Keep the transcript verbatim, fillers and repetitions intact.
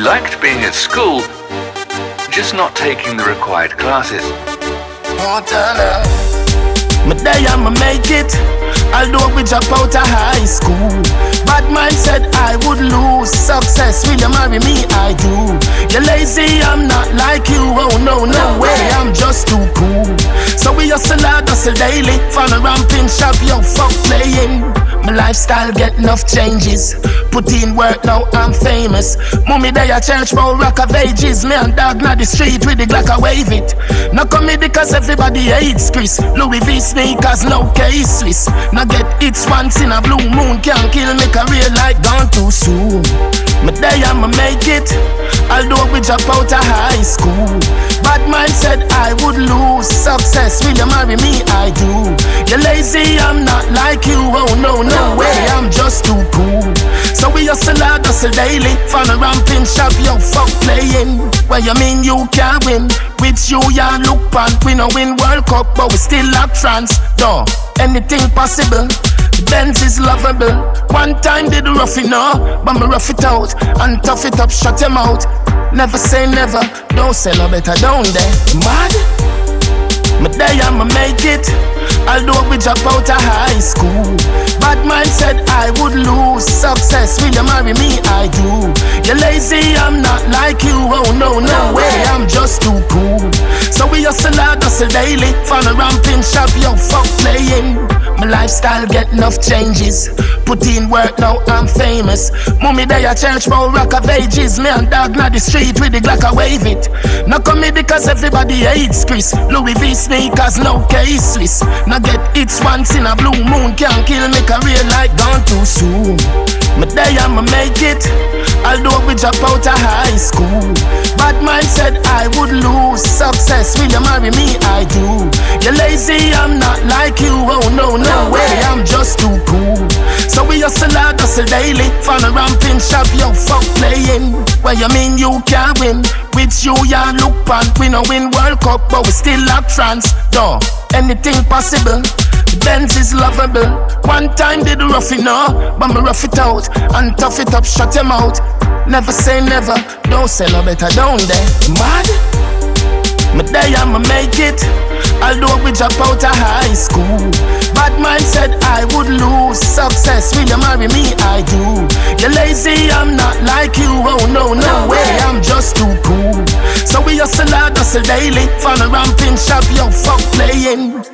liked being at school, just not taking the required classes. My day I'ma make it, although we drop out of high school. Bad mind said I would lose. Success, will you marry me? I do. You're lazy, I'm not like you. Oh no, no way, I'm just too cool. So we hustle hard, hustle daily. Fan a ramping shop, yo, fuck playing. My lifestyle get enough changes. Put in work, now I'm famous. Mummy day a church for rock of ages. Me and dog na the street with the Glock I wave it. Now comedy cause everybody hates Chris. Louis V sneakers, no case Swiss. Now get hits once in a blue moon. Can't kill me career like gone too soon. My day I'ma make it, although we drop out of high school. Bad mind said I would lose. Success, will you marry me? I do. You're lazy, I'm not like you. Oh no, no way, I'm just too cool. So we hustle hard, hustle daily. Fan a ramping shop, yo, fuck playing. What you mean you can't win? With you, ya look pan. We no win World Cup, but we still like France. Duh, anything possible. Benz is lovable. One time did rough it now, but me rough it out and tough it up, shut him out. Never say never, don't say no better, don't they? Mad? My day I'ma make it, although we drop out of high school. Bad mind said I would lose. Success, will you marry me? I do. You're lazy, I'm not like you. Oh no, no way, I'm just too cool. So we hustle hard, hustle daily. Fan a ramping shop, yo, fuck playing. My lifestyle get enough changes. Put in work, now I'm famous. Mummy day a church for rock of ages. Me and dog na the street with the Glock I wave it. Now comedy cause everybody hates Chris. Louis V sneakers, no case Swiss. Now get hits once in a blue moon. Can't kill me career like gone too soon. My day I'ma make it, although we drop out of high school. Bad mind said I would lose. Success, will you marry me? I do. You're lazy, I'm not like you. Oh no, no way, I'm just too cool. So we hustle hard, hustle daily. Fan a ramping shop, yo, fuck playing. What you mean you can't win? With you, ya look pan. We no win World Cup, but we still like France. Duh, anything possible. Benz is lovable. One time did rough it now, but me rough it out and tough it up, shut him out. Never say never, don't say no better, don't they? Mad? My day I'ma make it, although we drop out of high school. Bad mind said I would lose. Success, will you marry me? I do. You're lazy, I'm not like you. Oh no, no way, I'm just too cool. So we hustle hard, hustle daily. Fan a ramping shop, yo, fuck playing.